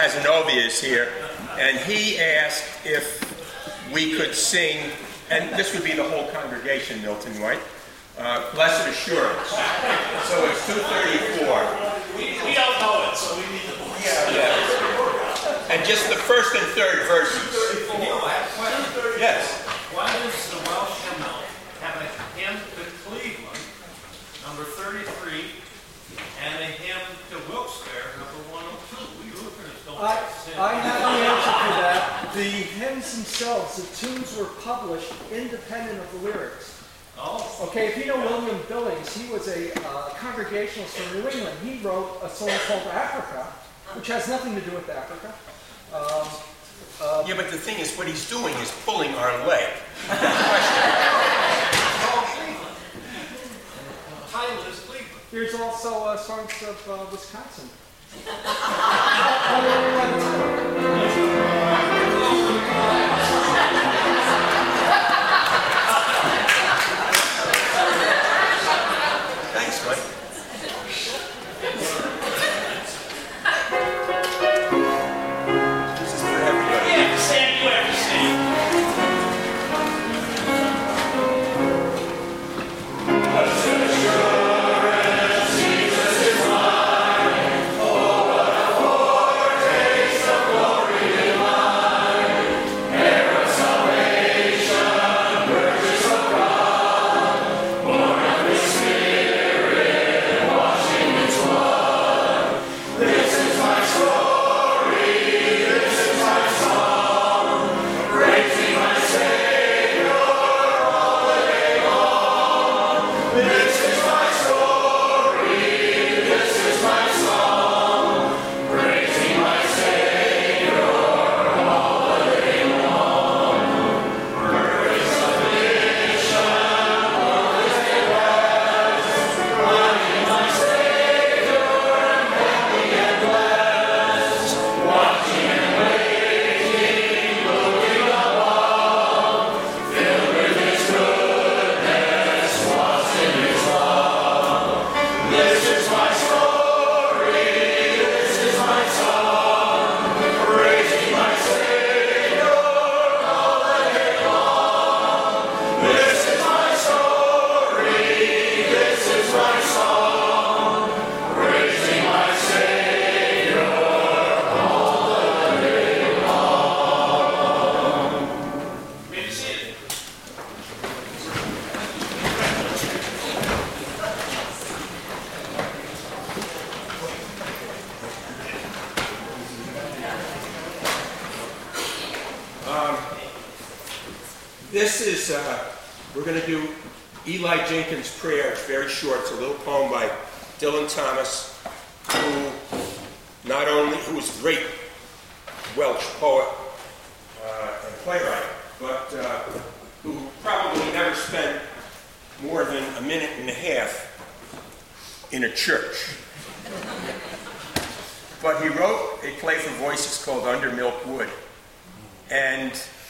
C: Casanova is here, and he asked if we could sing, and this would be the whole congregation, Milton White, uh, Blessed Assurance. So it's two thirty-four.
A: We, we don't know it, so we need the voice.
C: Yeah, yeah. And just the first and third verses. Yes.
D: Why does the Welsh hymnal have a hymn to Cleveland, number thirty-three, and a hymn to Wilkes-Barre, number one oh two? We Lutherans don't
E: I,
D: sing.
E: I have the answer for that. The hymns themselves, the tunes were published independent of the lyrics.
D: Oh,
E: Okay, if you know William Billings, he was a uh, Congregationalist from New England. He wrote a song called Africa, which has nothing to do with Africa. Um,
C: Yeah, but the thing is, what he's doing is pulling our leg.
D: title is Cleveland.
E: there's also uh, songs of uh, Wisconsin.
C: Thanks, Mike. This is for everybody.
A: You have to stand, you have to stand. May be seated.
C: This is, uh, we're going to do Eli Jenkins' Prayer. It's very short. It's a little poem by Dylan Thomas, who not only, who was a great Welsh poet uh, and playwright, but uh, who probably never spent more than a minute and a half in a church. But he wrote a play for voices called Under Milk Wood. And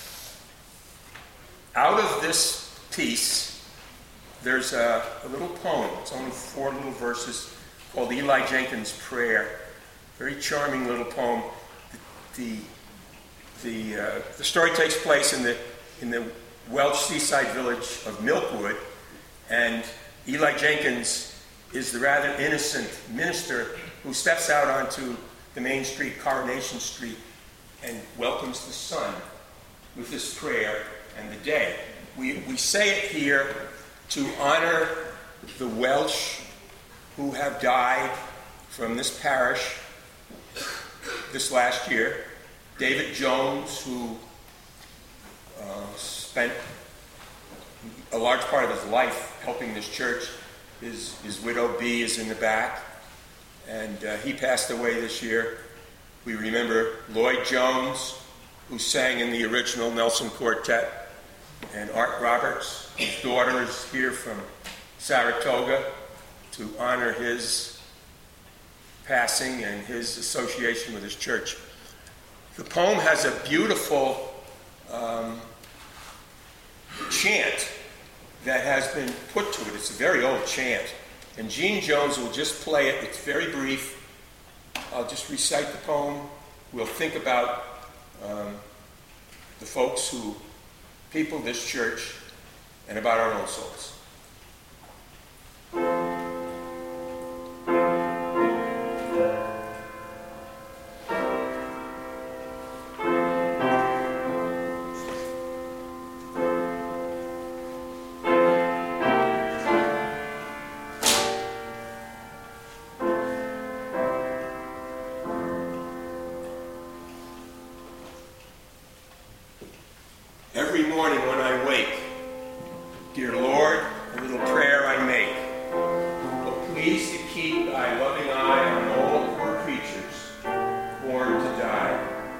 C: out of this piece, there's a, a little poem. It's only four little verses called Eli Jenkins' Prayer. Very charming little poem. The, the, the, uh, the story takes place in the, in the Welsh seaside village of Milkwood, and Eli Jenkins is the rather innocent minister who steps out onto the main street, Coronation Street, and welcomes the sun with this prayer and the day. We, we say it here to honor the Welsh who have died from this parish this last year. David Jones, who uh, spent a large part of his life helping this church. His, his widow, Bee, is in the back, and uh, he passed away this year. We remember Lloyd Jones, who sang in the original Nelson Quartet, and Art Roberts, whose daughter is here from Saratoga to honor his passing and his association with his church. The poem has a beautiful um, chant that has been put to it. It's a very old chant. And Gene Jones will just play it. It's very brief. I'll just recite the poem we'll think about um, the folks who people this church and about our own souls. Every morning when I wake, dear Lord, a little prayer I make. Oh, please to keep thy loving eye on all poor creatures born to die.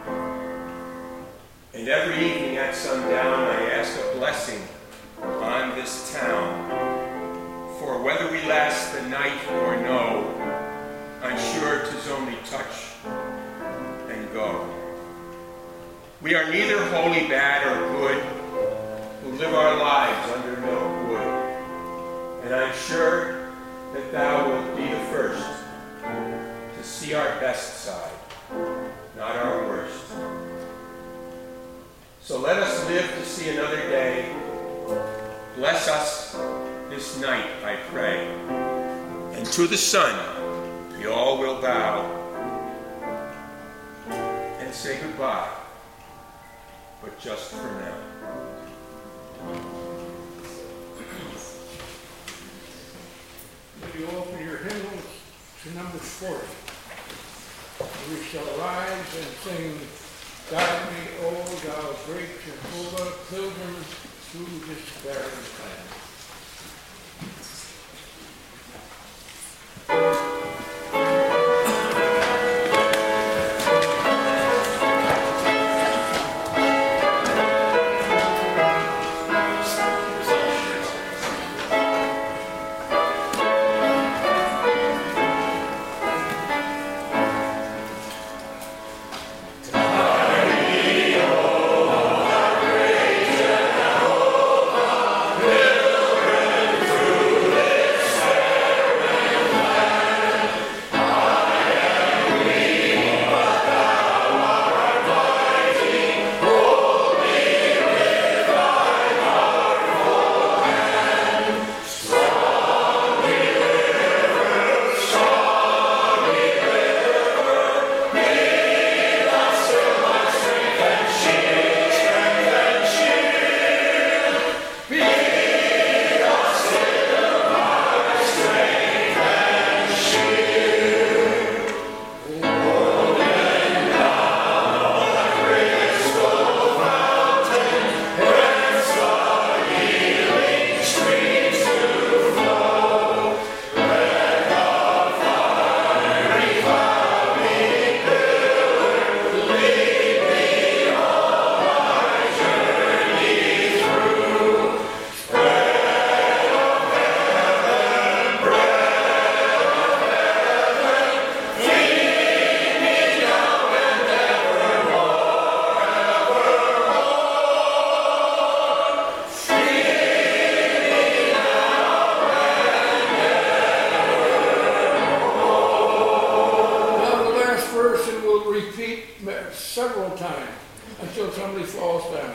C: And every evening at sundown I ask a blessing on this town. For whether we last the night or no, I'm sure 'tis only touch and go. We are neither wholly bad or good, who live our lives under no wood. And I'm sure that thou wilt be the first to see our best side, not our worst. So let us live to see another day. Bless us this night, I pray. And to the sun we all will bow and say goodbye. But just for now.
B: Will you open your hymnals to number forty? We shall rise and sing, Guide me, O thou great Jehovah, pilgrims through this barren land. Several times until somebody falls down.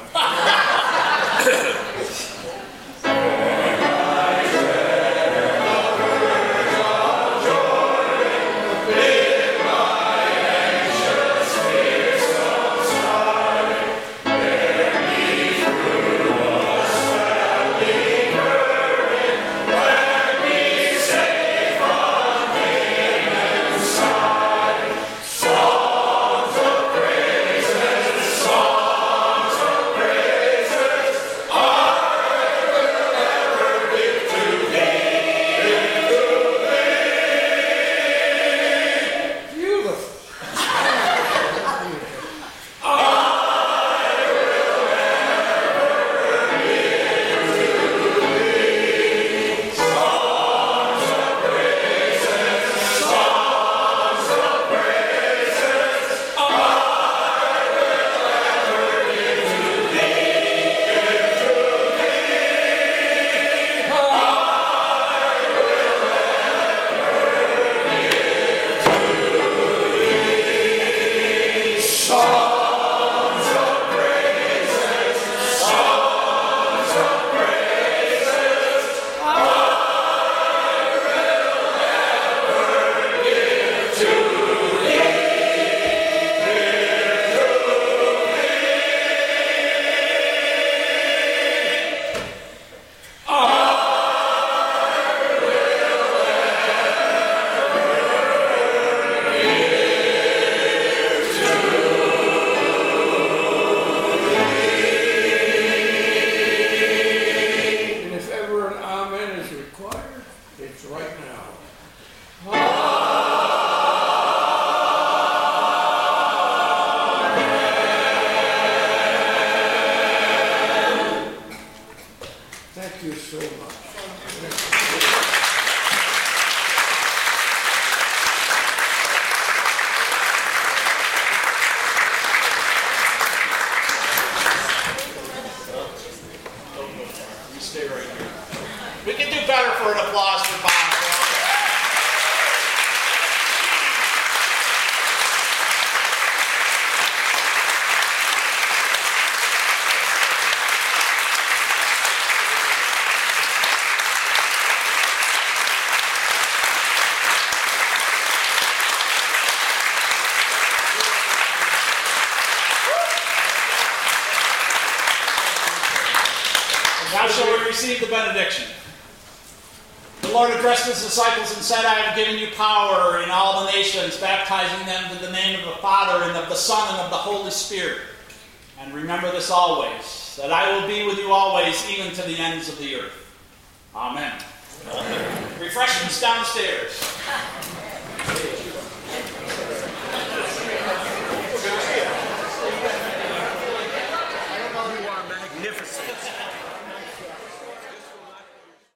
A: receive the benediction. The Lord addressed his disciples and said, I have given you power in all the nations, baptizing them in the name of the Father and of the Son and of the Holy Spirit. And remember this always, that I will be with you always, even to the ends of the earth. Amen. Amen. Refreshments downstairs.